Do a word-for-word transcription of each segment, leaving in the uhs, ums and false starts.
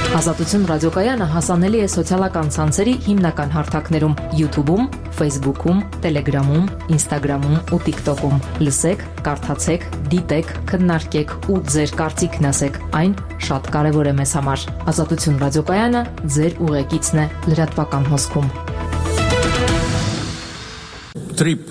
Ազատություն ռադիոկայանը հասանելի է սոցիալական ցանցերի հիմնական հարթակներում՝ YouTube-ում, Facebook-ում, Telegram-ում, Instagram-ում ու TikTok-ում։ Լսեք, կարդացեք, դիտեք, քննարկեք ու ձեր կարծիքն ասեք։ Այն շատ կարևոր է մեզ համար։ Ազատություն ռադիոկայանը ձեր ուղեկիցն է լրատվական հոսքում։ Trip,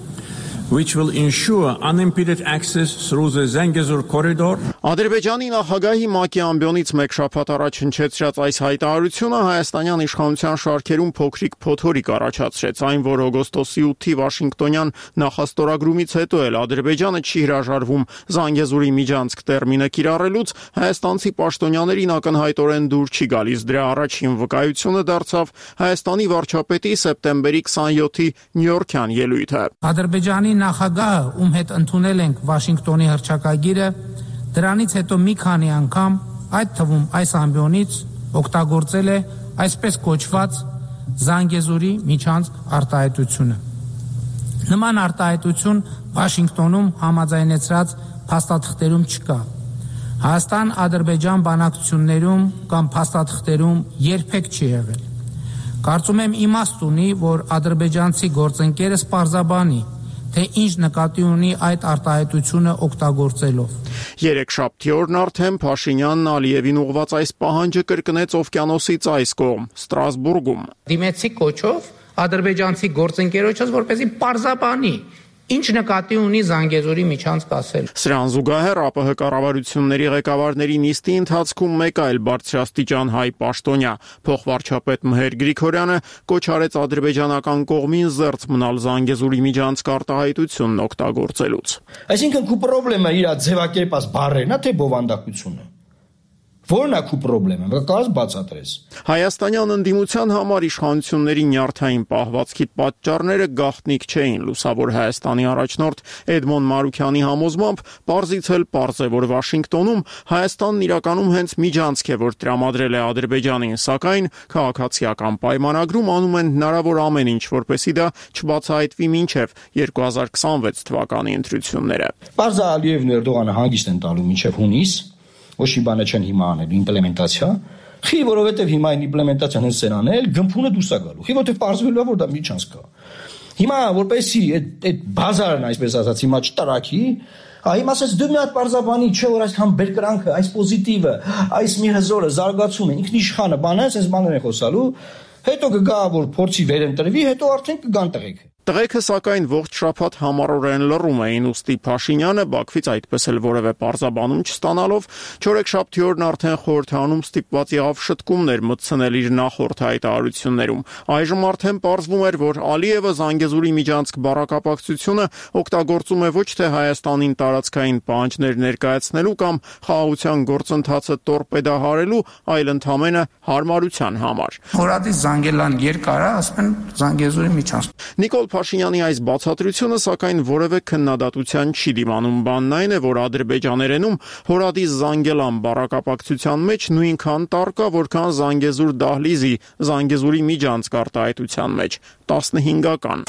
which will ensure unimpeded access through the Zangezur corridor. Ադրբեջանի նախագահի Մակի ամբիոնից մեկ շաբաթ առաջ հնչեցրած այս հայտարարությունը հայաստանյան իշխանության շարքերում փոքրիկ փոթորիկ առաջացրեց, այն որ օգոստոսի ութի Վաշինգտոնյան նախաստորագրումից հետո էլ Ադրբեջանը չի հրաժարվում Զանգեզուրի միջանցք տերմինը կիրառելուց, հայաստանցի պաշտոնյաներին ակնհայտորեն դուր չի գալիս։ Դրա առաջին վկայությունը դարձավ Հայաստանի վարչապետի սեպտեմբերի քսանյոթի Նյույորքյան ելույթը։ Ադրբեջանի նախագահը, ում հետ ընդունել ենք Վաշինգտոնի հռչակագիրը, դրանից հետո մի քանի անգամ, այդ թվում այս ամբիոնից, օգտագործել է այսպես կոչված Զանգեզուրի միջանցք արտահայտությունը։ Նման արտահայտություն Վաշինգտոնում համաձայնեցրած փաստաթղթերում չկա։ Հայաստան-Ադրբեջան բանակցություններում կամ փաստաթղթերում երբեք չի եղել։ Կարծում եմ իմաստ ունի, որ ադրբեջանցի գործընկերս պարզաբանի, թե ինչ նկատի ունի այդ արտահայտությունը օգտագործելով։ Երեքշաբթի օրն արդեն Փաշինյանն Ալիևին ուղղված այս պահանջը կրկնեց օվկիանոսից այս կողմ, Ստրասբուրգում։ Դիմեցի կոչով ադրբեջանցի գործընկերոջս, որպեսզի պարզաբանի, ինչ նկատի ունի Զանգեզուրի միջանցք ասել։ Սրան զուգահեռ ԱՊՀ կառավարությունների ղեկավարների նիստի ընթացքում մեկ այլ բարձրաստիճան հայ պաշտոնյա, փոխվարչապետ Մհեր Գրիգորյանը կոչ արեց ադրբեջանական կողմին զերծ մնալ Զանգեզուրի միջանցք արտահայտությունն օգտագործելուց։ Այսինքն քու խնդրեմը իր ձևակերպած բառերն է, թե բովանդակությունը։ Որն է քու խնդրեմը, կարաս բացատրես։ Հայաստանյան ընդդիմության համար իշխանությունների նյարդային պահվածքի պատճառները գաղտնիք չէին։ Լուսավոր Հայաստանի առաջնորդ Էդմոն Մարուքյանի համոզմամբ պարզից էլ պարզ է, որ Վաշինգտոնում Հայաստանն իրականում հենց միջանցք է, որ տրամադրել է Ադրբեջանին, սակայն քաղաքացիական պայմանագրում անում են հնարավոր ամեն ինչ, որպեսզի դա չբացահայտվի մինչև երկու հազար քսանվեց թվականի ընտրությունները։ Պարզ է Ալիևն ու Էրդողանը հանգիստ են տալու մինչև հունիս, ոչ մի բանը չեն հիմա անել իմպլեմենտացիա, խի որովհետև հիմա այն իմպլեմենտացիան հենց են անել, գմփունը դուրս է գալու, խի որովհետև պարզվելու է, որ դա միջանցք կա։ Հիմա որպեսի այդ այդ բազարն այսպես ասած հիմա չտարակի, հիմա ասած դու մի հատ պարզաբանի, չէ որ այսքան բերկրանքը, այս պոզիտիվը, այս մի հզորը զարգացումը, ինքնիշխանը բանը, այս բաներ են խոսալու, հետո կգա որ փորձի վերընտրվի, հետո արդեն կգան տղեկ։ Տղեկը սակայն ողջ շաբաթ համառորեն լռում էին, ուստի Փաշինյանը Բաքվից այդպես էլ որևէ պարզաբանում չստանալով չորեքշաբթի օրն արդեն խորհրդանում ստիպված եղավ շտկումներ մտցնել իր նախորդ հայտարարություններում։ Այժմ արդեն պարզվում էր, որ Ալիևը Զանգեզուրի միջանցք բառակապակցությունը օգտագործում է ոչ թե Հայաստանին տարածքային պահանջներ ներկայացնելու կամ խաղաղության գործընթացը տորպեդահարելու, այլ ընդամենը հարմարության համար։ Հորատի Զանգելան երկար է, ասում են Զանգեզուրի միջանցք։ Նիկոլ Փաշինյանի այս բացատրությունը սակայն որևէ քննադատության չի դիմանում։ Բանն այն է, որ ադրբեջաներենում հորադի Զանգելան բառակապակցության մեջ նույնքան տառ կա, որքան Զանգեզուր դահլիզի, Զանգեզուրի միջանցք արտահայտության մեջ՝ տասնհինգական։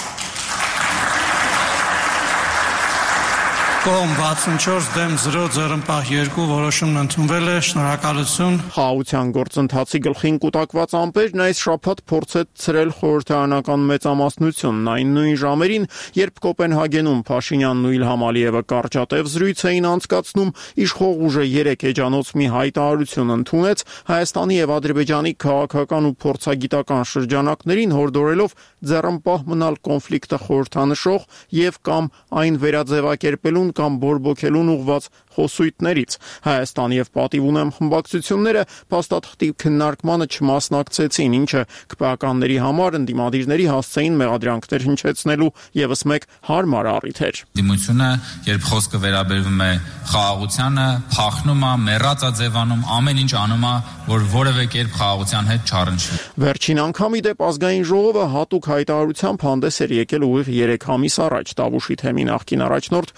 Կողմ վաթսունչորս դեմ զրո ձեռնպահ երկու որոշումն ընդունվել է, շնորհակալություն։ Խաղաղության գործընթացի գլխին կուտակված ամպերն այս շաբաթ փորձեց ցրել խորհրդարանական մեծամասնությունն այն նույն ժամերին, երբ Կոպենհագենում Փաշինյանն ու Իլհամ Ալիևը կարճատև զրույց էին անցկացնում, իշխող ուժը երեք էջանոց մի հայտարարություն ընդունեց Հայաստանի եւ Ադրբեջանի քաղաքական ու փորձագիտական շրջանակներին հորդորելով ձեռնպահ մնալ կոնֆլիկտը խորհրդանշող եւ կամ այն վերաձևակերպելուն կամ բորբոքելուն ուղված խոսույթներից։ Հայաստան եւ պատիվ ունեմ խմբակցությունները փաստաթղթի քննարկմանը չմասնակցեցին, ինչը քպեականների համար ընդդիմադիրների հասցեին մեղադրանքներ հնչեցնելու եւս մեկ հարմար առիթ էր։ Դիմությունը, երբ խոսքը վերաբերվում է խաղաղությանը, փախնում է, մեռած է ձևանում, ամեն ինչ անում է, որ որևէ կերպ խաղաղության հետ չառնչվի։ Վերջին անգամ ի դեպ ազգային ժողովը հատուկ հայտարարությամբ հանդես էր եկել ուղիղ երեք ամիս առաջ։ Տավուշի թեմի նախկին առաջնորդ Բագրատ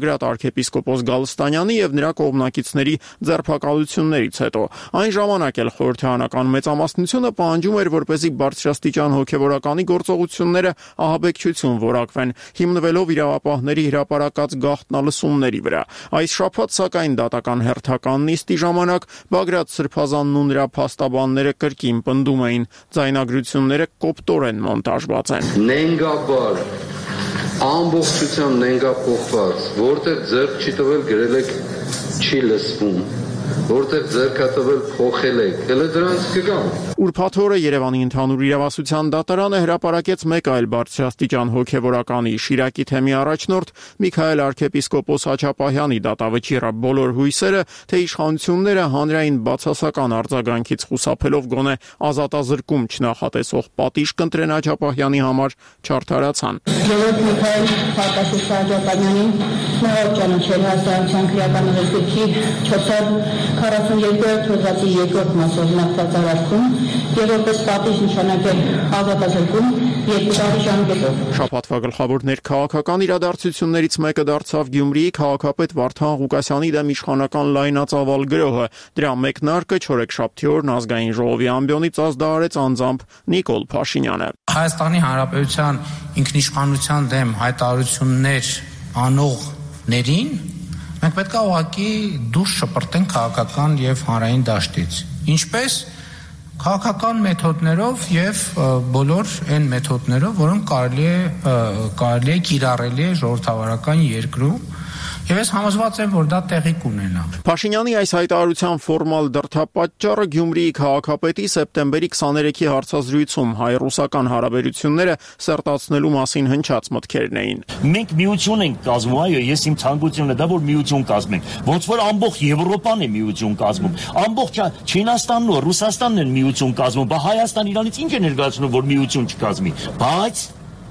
Բագրատ arczepiskopos Գալստանյանի եւ նրա կողմնակիցների ձերբակալություններից հետո։ Այն ժամանակ էլ խորհրդարանական մեծամասնությունը պահանջում էր, որպեսզի բարձրաստիճան հոգեվորականի գործողությունները ահաբեկչություն որակվեն, հիմնվելով իրավապահների հրապարակած գաղտնալսումների վրա։ Այս շաբաթ սակայն դատական հերթական նիստի ժամանակ Բագրատ Սրբազանն ու նրա փաստաբանները կրկին պնդում էին, ձայնագրությունները կոպտորեն մոնտաժված են։ Նենգաբար ամբողջությամբ նենգափոխված, որտեղ ձեռք չի տվել գրել եք չի լսվում, որտեղ ձեռք տվել փոխել եք, հələ դրանց կգամ։ Ուրբաթ օրը Երևանի ընդհանուր իրավասության դատարանը հրապարակեց մեկ այլ բարձրաստիճան հոգեվորականի Շիրակի թեմի առաջնորդ Միքայել arczepiskopos Հաչապահյանի դատավճիռը բոլոր հույսերը, թե իշխանությունները հանրային բացասական արձագանքից խուսափելով գոնե ազատազրկում չնախատեսող պատիժ կընտրեն Հաչապահյանի համար չարդարացան։ Երբ Միքայել Հաչապահյանին նոր ճանաչել հասարակության քրեական ռեսուրսի չորս քառասունյոթ թվականի երկրորդ մասով նախված արարքում եւ որպես պատիժ նշանակել ազատազրկում երկու տարի ժամկետով։ Շաբաթվա գլխավոր ներքաղաքական իրադարձություններից մեկը դարձավ Գյումրիի քաղաքապետ Վարդան Ղուկասյանի դեմ իշխանական լայնածավալ գրոհը։ Դրա մեկնարկը չորեքշաբթի օրն ազգային ժողովի ամբիոնից ազդարարեց անձամբ Նիկոլ Փաշինյանը։ Հայաստանի Հանրապետության ինքնիշխանության դեմ հայտարարություններ անողներին մենք պետք է ուղղակի դուրս շպրտենք քաղաքական եւ հանրային դաշտից։ Ինչպես քաղաքական մեթոդներով եւ բոլոր այն մեթոդներով, որոնք կարելի է կարելի է կիրառելի է ժողովրդավարական երկրում Եվ ես համոզված եմ, որ դա տեղի կունենա։ Փաշինյանի այս հայտարարության ֆորմալ դրդապատճառը Գյումրիի քաղաքապետի սեպտեմբերի քսաներեքի հարցազրույցում հայ-ռուսական հարաբերությունները սերտացնելու մասին հնչած մտքերն էին։ Մենք միություն ենք կազմում, այո, ես իմ ցանկությունն է դա, որ միություն կազմենք։ Ոնց որ ամբողջ Եվրոպան է միություն կազմում, ամբողջ Չինաստանն ու Ռուսաստանն են միություն կազմում, բա Հայաստան իրանից ինչ է ներկայացնում, որ միություն չկազմի։ Բայց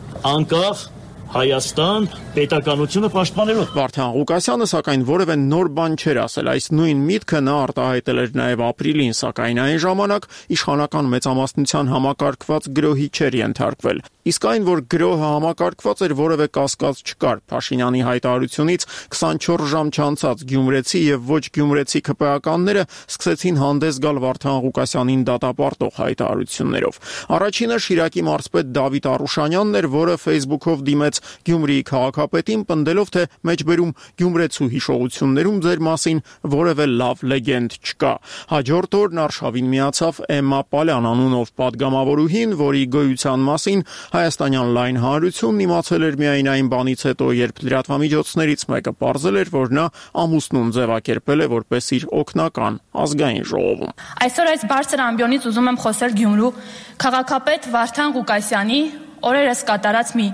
անկախ Հայաստան պետականությունը պաշտպանելով։ Վարդան Ղուկասյանը սակայն որևէ նոր բան չէր ասել, այս նույն միտքը նա արտահայտել էր նաև ապրիլին, սակայն այն ժամանակ իշխանական մեծամասնության համակարգված գրոհի չէր ենթարկվել։ Իսկ այն, որ գրոհը համակարգված էր, որևէ կասկած չկար։ Փաշինյանի հայտարարությունից քսանչորս ժամ չանցած գյումրեցի եւ ոչ գյումրեցի ԿՊԱ-ականները սկսեցին հանդես գալ Վարդան Ղուկասյանին դատապարտող հայտարարություններով։ Առաջինը Շիրակի մարզպետ Դավիթ Արուշանյանն էր, որը Facebook-ով դիմեց Գյումրիի քաղաքապետին, պնդելով, թե մեջբերում գյումրեցու հիշողություններում ձեր մասին որևէ լավ լեգենդ չկա։ Հաջորդ օրն արշավին միացավ Էմմա Պալյան անունով պատգամավորուհին, որի գոյության մասին հայաստանյան լայն հանրությունն իմացել էր միայն այն բանից հետո, երբ լրատվամիջոցներից մեկը պարզել էր, որ նա ամուսնուն ձևակերպել է որպես իր օգնական ազգային ժողովում։ Այսօր այս բարձր ամբիոնից ուզում եմ խոսել Գյումրու քաղաքապետ Վարդան Ղուկասյանի օրերս կատարած մի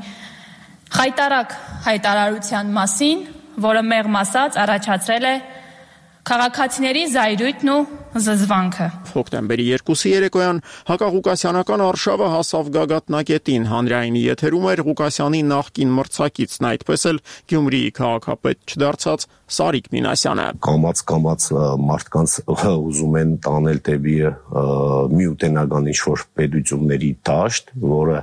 խայտարակ հայտարարության մասին, որը մեղմ ասած առաջացրել է քաղաքացիների զայրույթն ու զզվանքը։ Հոկտեմբերի երկուսի երեկոյան հակաղուկասյանական արշավը հասավ գագաթնակետին, հանրայինի եթերում էր Ղուկասյանի նախկին մրցակիցն, այդպես էլ Գյումրիի քաղաքապետ չդարձած Սարիկ Մինասյանը։ Կամաց-կամաց մարդկանց ուզում են տանել դեպի միութենական ինչ-որ պետությունների դաշտ, որը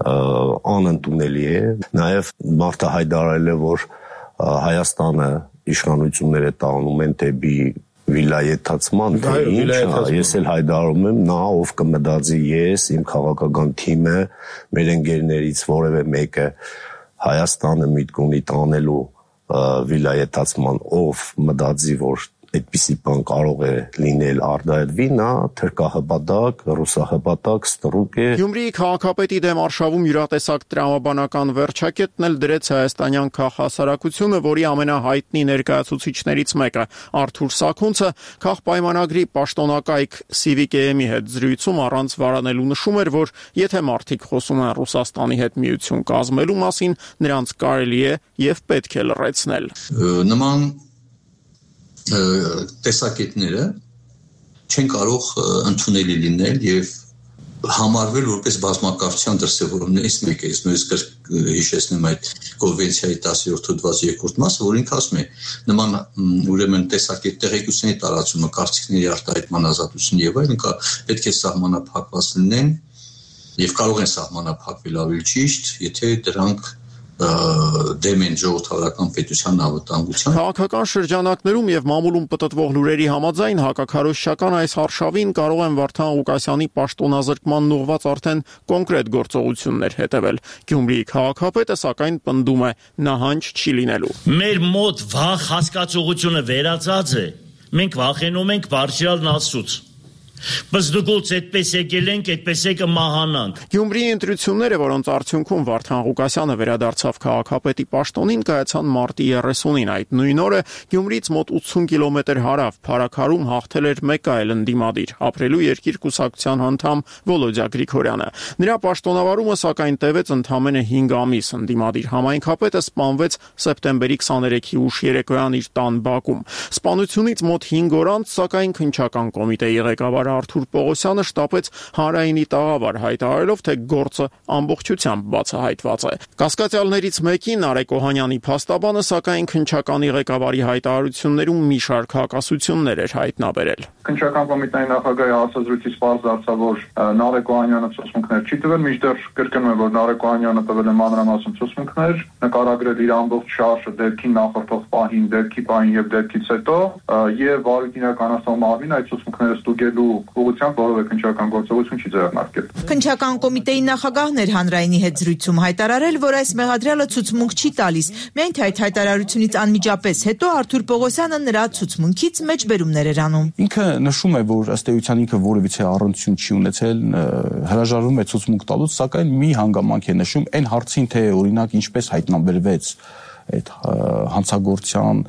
անընդունելի է։ Նաև մարդը հայտարարել է, որ Հայաստանը իշխանությունները տանում են դեպի վիլայեթացման, թե ինչ, ես էլ հայտարարում եմ, նա ով կմտածի ես, իմ քաղաքական թիմը, մեր ընկերներից որևէ մեկը Հայաստանը միտք ունի տանելու վիլայեթացման, ով մտածի, որ այդպիսի բան կարող է լինել արտահայտվի, նա թրկահպատակ, ռուսահպատակ, ստրուկ է։ Գյումրիի քաղաքապետի դեմ արշավում յուրատեսակ տրամաբանական վերջակետն էլ դրեց հայաստանյան քաղհասարակությունը, որի ամենահայտնի ներկայացուցիչներից մեկը Արթուր Սաքունցը քաղպայմանագրի պաշտոնակայք Civic-ի հետ զրույցում առանց վարանելու նշում էր, որ եթե մարդիկ խոսում են Ռուսաստանի հետ միություն կազմելու մասին, նրանց կարելի է եւ պետք է լռեցնել։ Նման տեսակետները չեն կարող ընդունելի լինել եւ համարվել որպես բազմակարծության դրսևորումներից մեկը։ Ես նույնիսկ հիշեցնեմ այդ կոնվենցիայի տասներորդ հոդվածի երկրորդ մասը, որ ինքը ասում է նման ուրեմն տեսակետ տեղեկությունների տարածումը, կարծիքների արտահայտման ազատություն եւ այլն պետք է սահմանափակված լինեն եւ կարող են սահմանափակվել ավելի ճիշտ, եթե դրանք դեմ են ժողովրդավարական պետության անվտանգության։ Քաղաքական շրջանակներում եւ մամուլում պտտվող լուրերի համաձայն հակաքարոզչական այս արշավին կարող են Վարդան Ղուկասյանի պաշտոնազրկման ուղղված արդեն կոնկրետ գործողություններ հետևել։ Գյումրիի քաղաքապետը սակայն պնդում է նահանջ չի լինելու։ Մեր մոտ վախ հասկացողությունը վերացած է։ Մենք վախենում ենք բարձրալ Աստծուց։ Բայց դուք այդպես եկել ենք, այդպես է կմահանանք։ Գյումրիի ընտրությունները, որոնց արդյունքում Վարդան Ղուկասյանը վերադարձավ քաղաքապետի պաշտոնին, կայացան մարտի երեսունին։ Այդ նույն օրը Գյումրիից մոտ ութսուն կիլոմետր հարավ Փարաքարում հաղթել էր մեկ այլ ընդդիմադիր, Ապրելու երկիր կուսակցության անդամ Վոլոդյա Գրիգորյանը։ Նրա պաշտոնավարումը սակայն տևեց ընդամենը հինգ ամիս։ Ընդդիմադիր համայնքապետը սպանվեց սեպտեմբերի քսաներեքի ուշ երեկոյան իր տան բակում։ Սպանությունից մոտ հինգ օր անց, սակայն քննչական կոմիտեի ղեկավար Արթուր Պողոսյանը շտապեց հանրայինի տաղավար, հայտարարելով, թե գործը ամբողջությամբ բացահայտված է։ Կասկածյալներից մեկին Արեգ Օհանյանի փաստաբանը, սակայն քննչականի ղեկավարի հայտարարություններում մի շարք հակասություններ էր հայտնաբերել։ Քննչական կոմիտեի նախագահի հարցազրույցից պարզ դարձավ, որ Նարեկ Օհանյանը ցուցմունքներ չի տվել, մինչդեռ կրկնում է, որ Նարեկ Օհանյանը տվել է մանրամասն ցուցմունքներ, նկարագրել իր ամբողջ շարժը դեպքին նախորդող պահին, դեպքի պահին եւ դեպքից հետո, եւ վարույթինականացնող մարմին այդ ցուցմունքները ստուգելու ուղղությամբ որևէ քննչական գործողություն չի ձեռնարկել։ Քննչական կոմիտեի նախագահն էր հանրայինի հետ զրույցում հայտարարել, որ այս մեղադրյալը ցուցմունք չի տալիս, միայն թե այդ հայտարարությունից անմիջապես հետո Արթուր Պողոսյանը նրա ցուցմունքից մեջբերումներ էր անում։ Ինքը նշում է, որ ըստ էության ինքը որևիցե առնչություն չի ունեցել, հրաժարվում է ցուցմունք տալուց, սակայն մի հանգամանք է նշում այն հարցին, թե օրինակ ինչպես հայտնաբերվեց այդ հանցագործության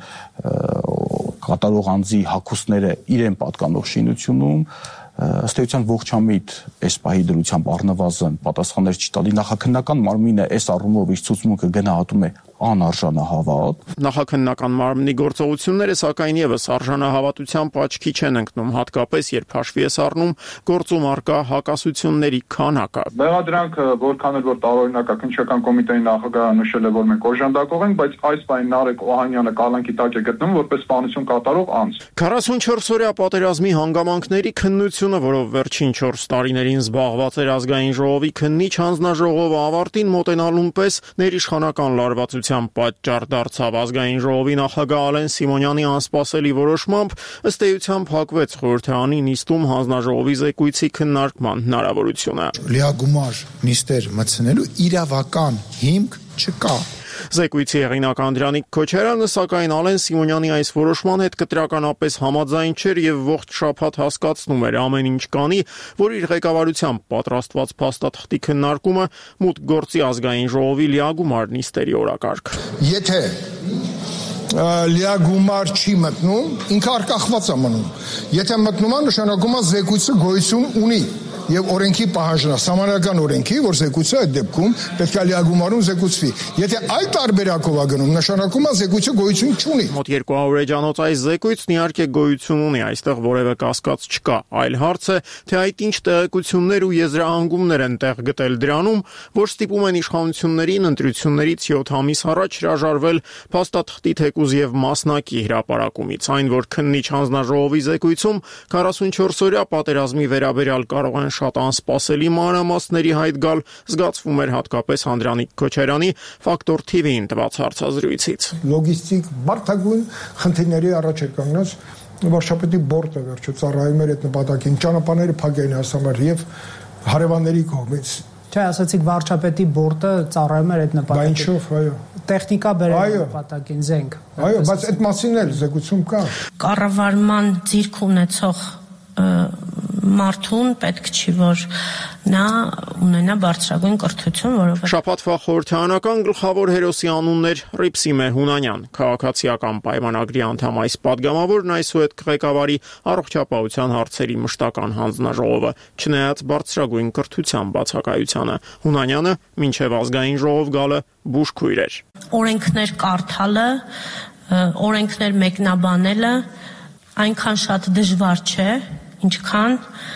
կատարող անձի հագուստները իրեն պատկանող շինությունում, ըստ էության ողջամիտ այս պահի դրությամբ առնվազն պատասխաններ չի տալի։ Նախաքննական մարմինը այս առումով իր ցուցմունքը գնահատում է անարժանահավատ։ Նախաքննական մարմնի գործողությունները սակայն եւս արժանահավատությամբ աչքի չեն ընկնում, հատկապես երբ հաշվի է առնում գործում առկա հակասությունների քանակը։ Մեղադրանքը որքան էլ որ տարօրինակ է, քննչական կոմիտեի նախագահը նշել է, որ մենք օժանդակող ենք, բայց այս պահին Նարեկ Օհանյանը կալանքի տակ է գտնվում որպես սպանություն կատարող անձ։ քառասունչորս-օրյա պատերազմի հանգամանքների քննությունը, որով վերջին չորս տարիներին զբաղված էր ազգային ժողովի քննիչ հանձնաժողովը, ավարտին մոտենալուն պես ներիշխանական լարվածության պատճառ դարձավ։ Ազգային ժողովի նախագահ Ալեն Սիմոնյանի անսպասելի որոշմամբ ըստ էության փակվեց խորհրդարանի նիստում հանձնաժողովի զեկույցի քննարկման հնարավորությունը։ Լիագումար նիստեր մտցնելու իրավական հիմք չկա։ Զեկույցի հեղինակ Անդրանիկ Քոչարյանը սակայն Ալեն Սիմոնյանի այս որոշման հետ կտրականապես համաձայն չէր եւ ողջ շաբաթ հասկացնում էր ամեն ինչ կանի, որ իր ղեկավարությամբ պատրաստված փաստաթղթի քննարկումը մուտք գործի ազգային ժողովի լիագումար նիստերի օրակարգ։ Եթե լիագումար չի մտնում, ինքը արկախված է մնում։ Եթե մտնում է, նշանակում է զեկույցը գոյություն ունի։ Եվ օրենքի պահանջն է, սահմանադրական օրենքի, որ զեկույցը այդ դեպքում պետք է լիագումարում զեկուցվի։ Եթե այլ տարբերակով է գնում, նշանակում է զեկույցը գոյություն չունի։ Մոտ երկու հարյուր էջանոց այս զեկույցն իհարկե գոյություն ունի, այստեղ որևէ կասկած չկա։ Այլ հարց է, թե այդ ինչ տեղեկություններ ու եզրահանգումներ են տեղ գտել դրանում, որ ստիպում են իշխանություններին ընտրություններից յոթ ամիս առաջ հրաժարվել փաստաթղթի թեկուզ եւ մասնակի հրապարակումից։ Այն, որ քննիչ հանձնաժողովի զեկույցում քառասունչորս-օրյա պատերազմի վերաբերյալ կարող են շատ անսպասելի մանրամասների հայտ գալ, զգացվում էր հատկապես Անդրանիկ Քոչարյանի Ֆակտոր թի վիին տված հարցազրույցից։ Լոգիստիկ բարդագույն խնդիրների առաջ էր կանգնած վարչապետի բորտը վերջը ծառայում էր այդ նպատակին, ճանապարհները փակային հասամար եւ հարևանների կողմից։ Չէ, ասացիք վարչապետի բորտը ծառայում էր այդ նպատակին։ Բա ինչով, այո։ Տեխնիկա բերել նպատակին, զենք։ Այո, բայց այդ մասին էլ զեկուցում կա։ Կառավարման ձիրք ունեցող մարդուն պետք չի, որ նա ունենա բարձրագույն կրթություն, որովհետև Շաբաթվա խորհրդարանական գլխավոր հերոսի անունն էր Ռիփսիմե Հունանյան, քաղաքացիական պայմանագրի անդամ այս падգամավորն այսուհետ ղեկավարի առողջապահության հարցերի մշտական հանձնաժողովը, չնայած բարձրագույն կրթության բացակայությանը։ Հունանյանը մինչև ազգային ժողով գալը բուժքույր էր։ Օրենքներ կարդալը, օրենքներ մեկնաբանելը այնքան շատ դժվար չէ, ինչքան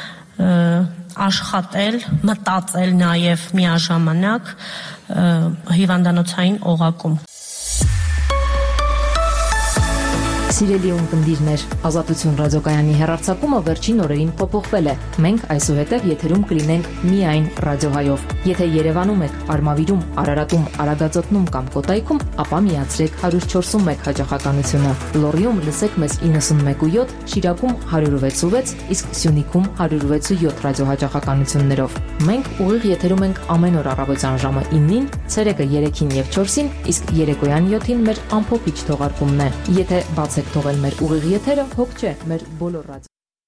աշխատել, մտածել նաև միաժամանակ հիվանդանոցային օղակում։ Սիրելի ունկնդիրներ, Ազատություն ռադիոկայանի հեռարձակումը վերջին օրերին փոփոխվել է։ Մենք այսուհետև եթերում կլինենք միայն ռադիոհայով։ Եթե Երևանում եք, Արմավիրում, Արարատում, Արագածոտնում կամ Կոտայքում, ապա միացրեք one oh four one հաջողականությունը։ Լոռիում լսեք մեզ ninety-one point seven, Շիրակում one oh six point six, իսկ Սյունիքում one oh six point seven ռադիոհաջողականություններով։ Մենք ուղիղ եթերում ենք ամեն օր առավոտյան ժամը nine-ին, ցերեկը three-ին եւ four-ին, իսկ երեկոյան seven-ին մեր ամփոփիչ թողարկումն է։ Եթե բաց եք թողել մեր ուղիղ եթերը, հոգ չէ, մեր բոլոր